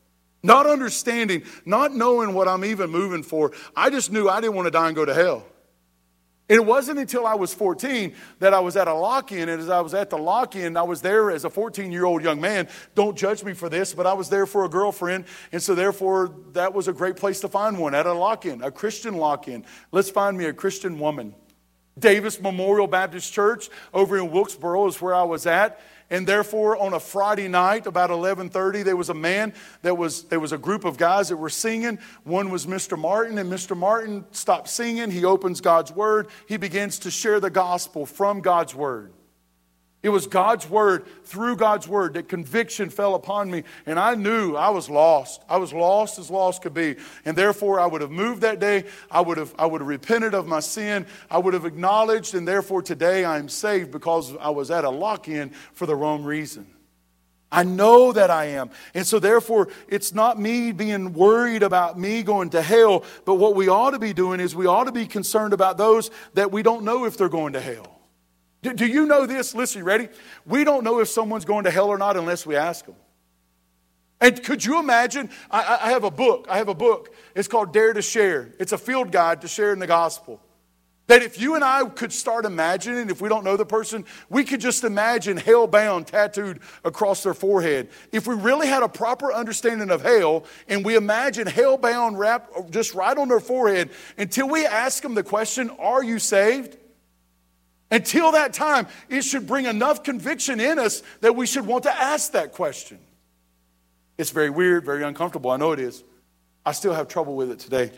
Not understanding, not knowing what I'm even moving for. I just knew I didn't want to die and go to hell. And it wasn't until I was fourteen that I was at a lock-in, and as I was at the lock-in, I was there as a fourteen-year-old young man. Don't judge me for this, but I was there for a girlfriend, and so therefore that was a great place to find one, at a lock-in, a Christian lock-in. Let's find me a Christian woman. Davis Memorial Baptist Church over in Wilkesboro is where I was at. And therefore, on a Friday night, about eleven thirty, there was a man, that was, there was a group of guys that were singing. One was Mister Martin, and Mister Martin stopped singing. He opens God's Word. He begins to share the gospel from God's Word. It was God's Word, through God's Word, that conviction fell upon me. And I knew I was lost. I was lost as lost could be. And therefore, I would have moved that day. I would have, I would have repented of my sin. I would have acknowledged. And therefore, today I am saved because I was at a lock-in for the wrong reason. I know that I am. And so therefore, it's not me being worried about me going to hell. But what we ought to be doing is we ought to be concerned about those that we don't know if they're going to hell. Do you know this? Listen, you ready? We don't know if someone's going to hell or not unless we ask them. And could you imagine? I, I have a book. I have a book. It's called Dare to Share. It's a field guide to sharing the gospel. That if you and I could start imagining, if we don't know the person, we could just imagine hell-bound tattooed across their forehead. If we really had a proper understanding of hell, and we imagine hell-bound wrapped just right on their forehead, until we ask them the question, are you saved? Until that time, it should bring enough conviction in us that we should want to ask that question. It's very weird, very uncomfortable. I know it is. I still have trouble with it today.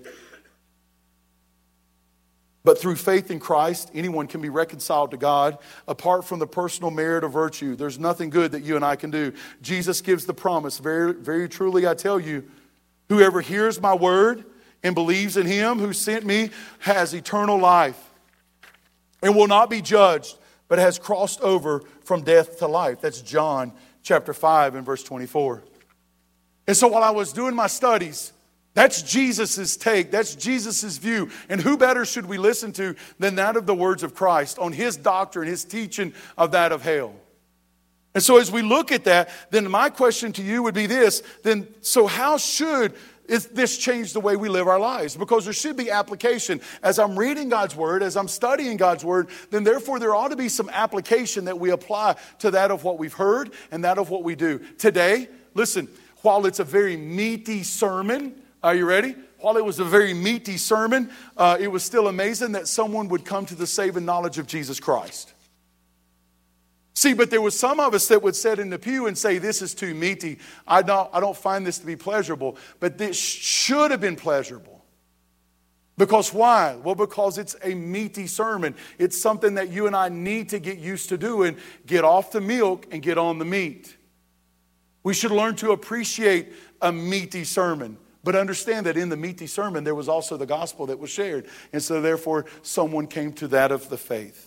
But through faith in Christ, anyone can be reconciled to God apart from the personal merit or virtue. There's nothing good that you and I can do. Jesus gives the promise, very, very truly I tell you, whoever hears my word and believes in him who sent me has eternal life. And will not be judged, but has crossed over from death to life. That's John chapter five and verse twenty-four. And so while I was doing my studies, that's Jesus' take. That's Jesus' view. And who better should we listen to than that of the words of Christ on his doctrine, his teaching of that of hell. And so as we look at that, then my question to you would be this. Then, so how should Is this change the way we live our lives? Because there should be application. As I'm reading God's Word, as I'm studying God's Word, then therefore there ought to be some application that we apply to that of what we've heard and that of what we do. Today, listen, while it's a very meaty sermon, are you ready? While it was a very meaty sermon, uh, it was still amazing that someone would come to the saving knowledge of Jesus Christ. See, but there was some of us that would sit in the pew and say, this is too meaty. I don't, I don't find this to be pleasurable. But this should have been pleasurable. Because why? Well, because it's a meaty sermon. It's something that you and I need to get used to doing. Get off the milk and get on the meat. We should learn to appreciate a meaty sermon. But understand that in the meaty sermon, there was also the gospel that was shared. And so therefore, someone came to that of the faith.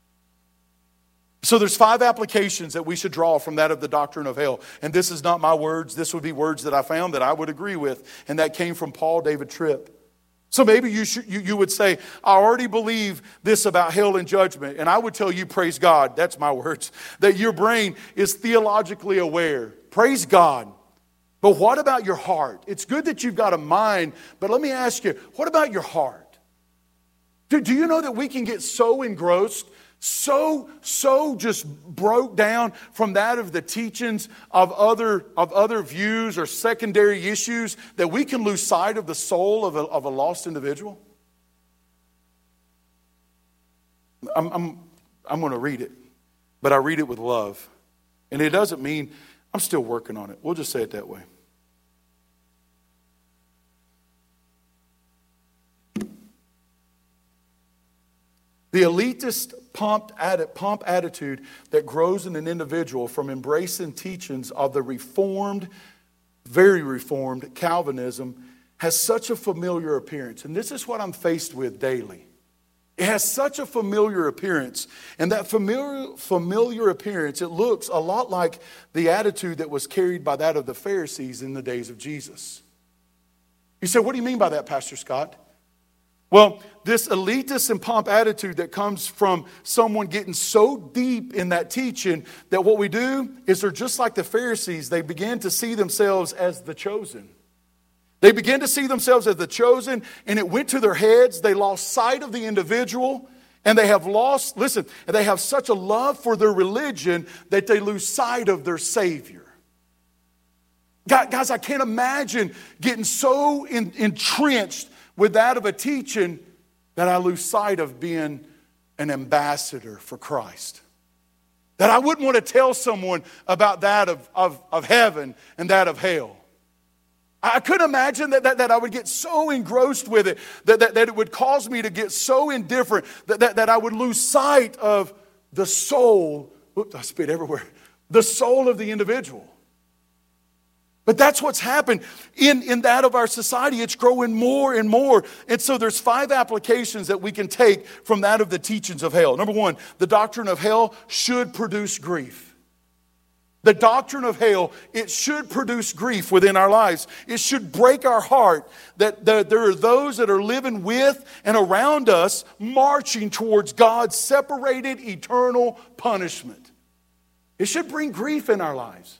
So there's five applications that we should draw from that of the doctrine of hell. And this is not my words. This would be words that I found that I would agree with. And that came from Paul David Tripp. So maybe you, should, you, you would say, I already believe this about hell and judgment. And I would tell you, praise God, that's my words, that your brain is theologically aware. Praise God. But what about your heart? It's good that you've got a mind, but let me ask you, what about your heart? Do, do you know that we can get so engrossed, so, so just broke down from that of the teachings of other, of other views or secondary issues that we can lose sight of the soul of a, of a lost individual? I'm, I'm, I'm going to read it, but I read it with love. And it doesn't mean, I'm still working on it. We'll just say it that way. The elitist pomp attitude that grows in an individual from embracing teachings of the reformed, very reformed Calvinism has such a familiar appearance. And this is what I'm faced with daily. It has such a familiar appearance. And that familiar, familiar appearance, it looks a lot like the attitude that was carried by that of the Pharisees in the days of Jesus. You say, what do you mean by that, Pastor Scott? Well, this elitist and pomp attitude that comes from someone getting so deep in that teaching that what we do is they're just like the Pharisees. They begin to see themselves as the chosen. They began to see themselves as the chosen, and it went to their heads. They lost sight of the individual, and they have lost, listen, they have such a love for their religion that they lose sight of their Savior. Guys, I can't imagine getting so in, entrenched with that of a teaching that I lose sight of being an ambassador for Christ. That I wouldn't want to tell someone about that of, of, of heaven and that of hell. I couldn't imagine that, that, that I would get so engrossed with it, that, that, that it would cause me to get so indifferent, that, that, that I would lose sight of the soul. Oops, I spit everywhere. The soul of the individual. But that's what's happened in, in that of our society. It's growing more and more. And so there's five applications that we can take from that of the teachings of hell. Number one, the doctrine of hell should produce grief. The doctrine of hell, it should produce grief within our lives. It should break our heart that there are those that are living with and around us marching towards God's separated eternal punishment. It should bring grief in our lives.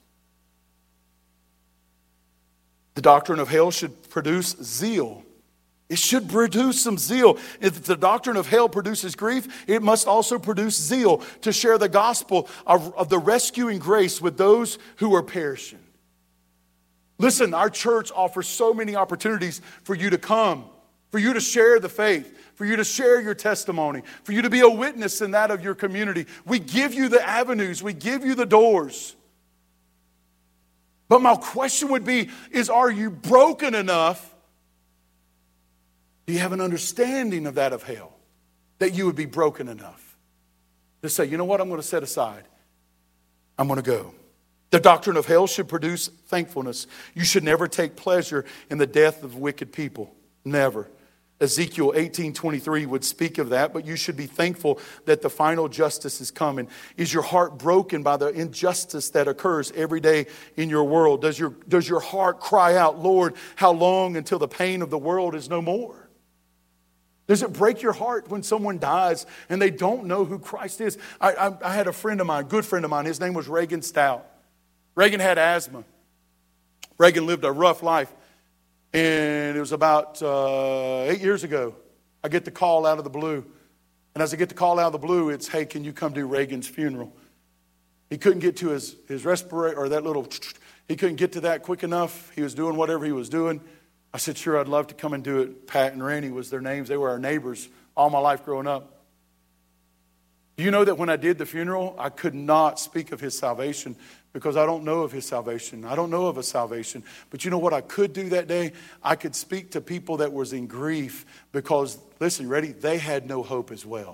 The doctrine of hell should produce zeal. It should produce some zeal. If the doctrine of hell produces grief, it must also produce zeal to share the gospel of, of the rescuing grace with those who are perishing. Listen, our church offers so many opportunities for you to come, for you to share the faith, for you to share your testimony, for you to be a witness in that of your community. We give you the avenues, we give you the doors. But my question would be, is are you broken enough? Do you have an understanding of that of hell? That you would be broken enough to say, you know what, I'm going to set aside. I'm going to go. The doctrine of hell should produce thankfulness. You should never take pleasure in the death of wicked people. Never. Ezekiel eighteen twenty-three would speak of that, but you should be thankful that the final justice is coming. Is your heart broken by the injustice that occurs every day in your world? Does your, does your heart cry out, Lord, how long until the pain of the world is no more? Does it break your heart when someone dies and they don't know who Christ is? I, I, I had a friend of mine, good friend of mine. His name was Reagan Stout. Reagan had asthma. Reagan lived a rough life. And it was about uh, eight years ago, I get the call out of the blue. And as I get the call out of the blue, it's, hey, can you come do Reagan's funeral? He couldn't get to his, his respirator, or that little, he couldn't get to that quick enough. He was doing whatever he was doing. I said, sure, I'd love to come and do it. Pat and Randy was their names. They were our neighbors all my life growing up. Do you know that when I did the funeral, I could not speak of his salvation because I don't know of his salvation. I don't know of a salvation. But you know what I could do that day? I could speak to people that was in grief because, listen, ready? They had no hope as well.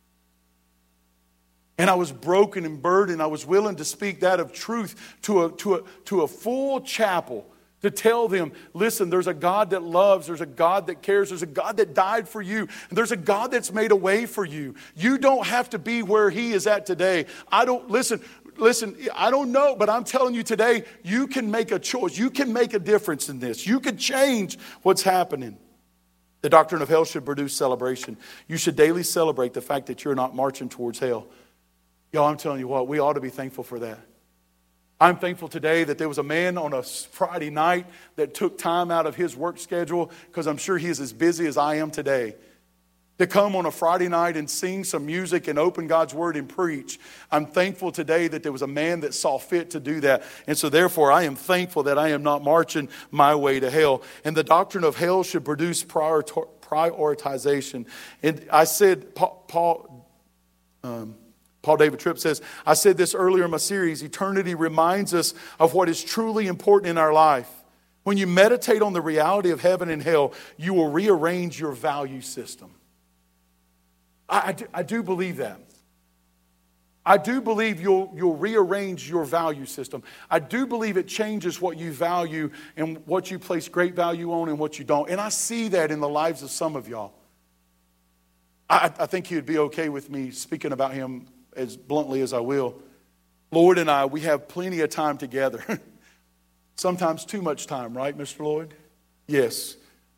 And I was broken and burdened. I was willing to speak that of truth to a, to a, to a full chapel. To tell them, listen, there's a God that loves, there's a God that cares, there's a God that died for you, and there's a God that's made a way for you. You don't have to be where He is at today. I don't, listen, listen, I don't know, but I'm telling you today, you can make a choice. You can make a difference in this. You can change what's happening. The doctrine of hell should produce celebration. You should daily celebrate the fact that you're not marching towards hell. Y'all, I'm telling you what, we ought to be thankful for that. I'm thankful today that there was a man on a Friday night that took time out of his work schedule, because I'm sure he's as busy as I am today, to come on a Friday night and sing some music and open God's Word and preach. I'm thankful today that there was a man that saw fit to do that. And so therefore I am thankful that I am not marching my way to hell. And the doctrine of hell should produce prioritization. And I said, Paul... Paul um, Paul David Tripp says, I said this earlier in my series, eternity reminds us of what is truly important in our life. When you meditate on the reality of heaven and hell, you will rearrange your value system. I, I, do, I do believe that. I do believe you'll, you'll rearrange your value system. I do believe it changes what you value and what you place great value on and what you don't. And I see that in the lives of some of y'all. I, I think he would be okay with me speaking about him as bluntly as I will. Lloyd and I, we have plenty of time together. Sometimes too much time, right, Mister Lloyd? Yes.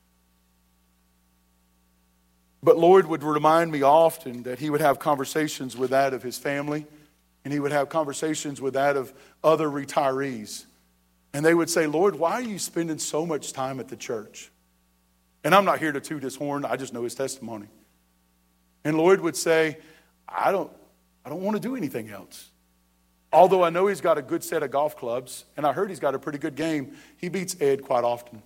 But Lloyd would remind me often that he would have conversations with that of his family, and he would have conversations with that of other retirees. And they would say, Lord, why are you spending so much time at the church? And I'm not here to toot his horn. I just know his testimony. And Lloyd would say, I don't, I don't want to do anything else. Although I know he's got a good set of golf clubs, and I heard he's got a pretty good game, he beats Ed quite often.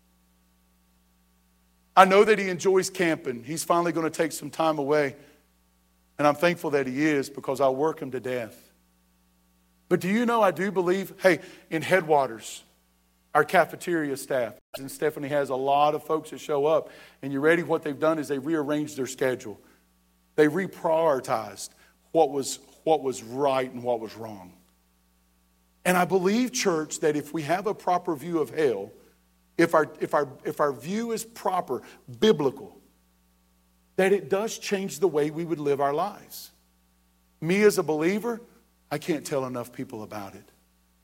I know that he enjoys camping. He's finally going to take some time away. And I'm thankful that he is, because I work him to death. But do you know, I do believe, hey, in Headwaters, our cafeteria staff, and Stephanie has a lot of folks that show up, and you ready? What they've done is they rearranged their schedule. They reprioritized what was, what was right and what was wrong. And I believe, church, that if we have a proper view of hell, if our, if our, if our view is proper, biblical, that it does change the way we would live our lives. Me as a believer, I can't tell enough people about it.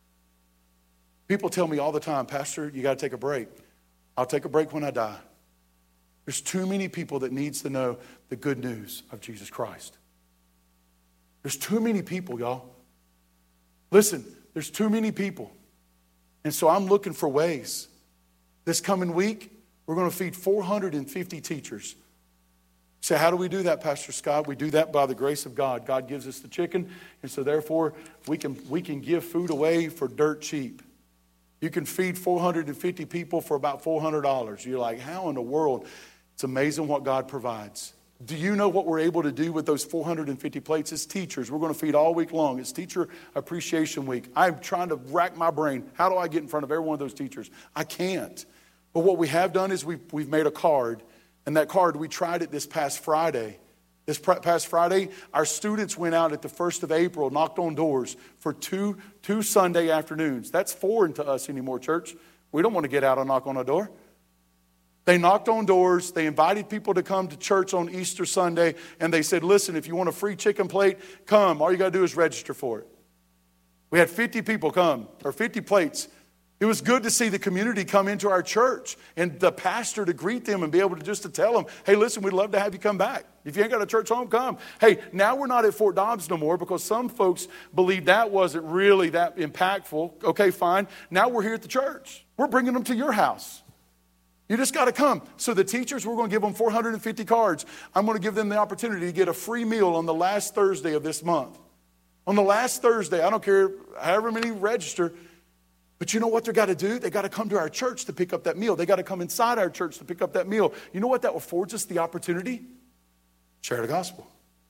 People tell me all the time, Pastor, you got to take a break. I'll take a break when I die. There's too many people that needs to know the good news of Jesus Christ. There's too many people, y'all. Listen, there's too many people. And so I'm looking for ways. This coming week, we're going to feed four hundred fifty teachers. So how do we do that, Pastor Scott? We do that by the grace of God. God gives us the chicken, and so therefore we can, we can give food away for dirt cheap. You can feed four hundred fifty people for about four hundred dollars. You're like, how in the world? It's amazing what God provides. Do you know what we're able to do with those four hundred fifty plates? As teachers, we're going to feed all week long. It's Teacher Appreciation Week. I'm trying to rack my brain. How do I get in front of every one of those teachers? I can't. But what we have done is we've, we've made a card. And that card, we tried it this past Friday. This past Friday, our students went out at the first of April, knocked on doors for two, two Sunday afternoons. That's foreign to us anymore, church. We don't want to get out and knock on a door. They knocked on doors. They invited people to come to church on Easter Sunday. And they said, listen, if you want a free chicken plate, come. All you got to do is register for it. We had fifty people come, or fifty plates. It was good to see the community come into our church and the pastor to greet them and be able to just to tell them, hey, listen, we'd love to have you come back. If you ain't got a church home, come. Hey, now we're not at Fort Dobbs no more because some folks believe that wasn't really that impactful. Okay, fine. Now we're here at the church. We're bringing them to your house. You just got to come. So the teachers, we're going to give them four hundred fifty cards. I'm going to give them the opportunity to get a free meal on the last Thursday of this month. On the last Thursday, I don't care however many register. But you know what they got to do? They got to come to our church to pick up that meal. They got to come inside our church to pick up that meal. You know what that affords us the opportunity? Share the gospel.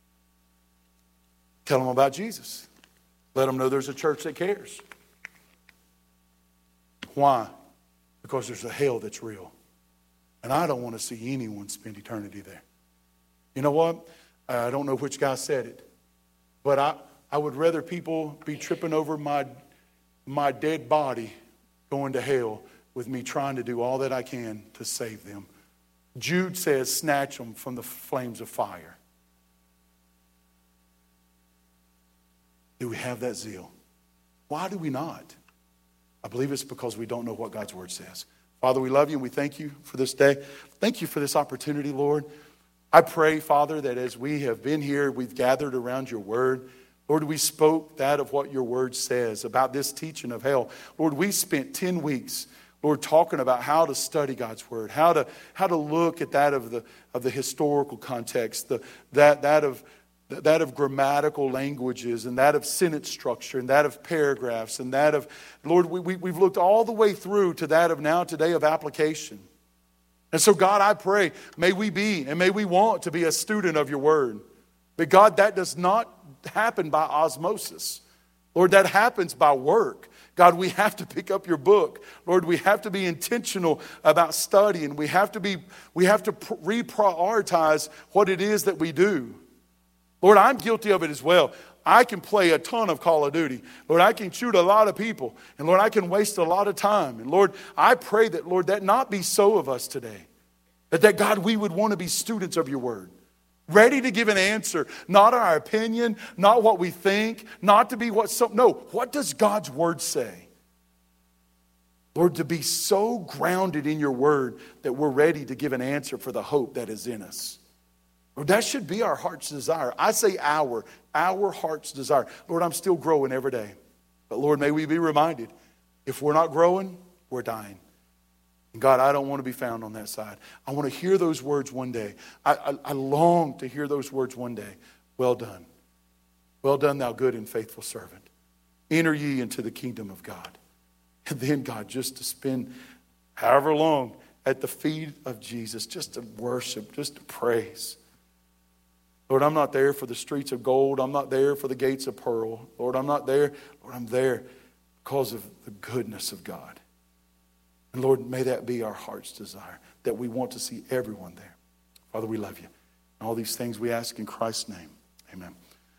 Tell them about Jesus. Let them know there's a church that cares. Why? Because there's a hell that's real. And I don't want to see anyone spend eternity there. You know what? I don't know which guy said it. But I, I would rather people be tripping over my my dead body going to hell with me trying to do all that I can to save them. Jude says, snatch them from the flames of fire. Do we have that zeal? Why do we not? I believe it's because we don't know what God's word says. Father, we love you and we thank you for this day. Thank you for this opportunity, Lord. I pray, Father, that as we have been here, we've gathered around your word. Lord, we spoke that of what your word says about this teaching of hell. Lord, we spent ten weeks, Lord, talking about how to study God's word, how to how to look at that of the of the historical context, the that that of that of grammatical languages, and that of sentence structure, and that of paragraphs, and that of, Lord, we, we, we've looked all the way through to that of now today of application. And so, God, I pray, may we be and may we want to be a student of your word. But God, that does not happen by osmosis. Lord, that happens by work. God, we have to pick up your book. Lord, we have to be intentional about studying. We have to be, we have to reprioritize what it is that we do. Lord, I'm guilty of it as well. I can play a ton of Call of Duty. Lord, I can shoot a lot of people. And Lord, I can waste a lot of time. And Lord, I pray that, Lord, that not be so of us today. But that, God, we would want to be students of your word. Ready to give an answer. Not our opinion, not what we think, not to be what some, no. What does God's word say? Lord, to be so grounded in your word that we're ready to give an answer for the hope that is in us. Lord, that should be our heart's desire. I say our, our heart's desire. Lord, I'm still growing every day. But Lord, may we be reminded, If we're not growing, we're dying. And God, I don't want to be found on that side. I want to hear those words one day. I, I, I long to hear those words one day. Well done. Well done, thou good and faithful servant. Enter ye into the kingdom of God. And then, God, just to spend however long at the feet of Jesus, just to worship, just to praise. Lord, I'm not there for the streets of gold. I'm not there for the gates of pearl. Lord, I'm not there. Lord, I'm there because of the goodness of God. And Lord, may that be our heart's desire, that we want to see everyone there. Father, we love you. And all these things we ask in Christ's name. Amen.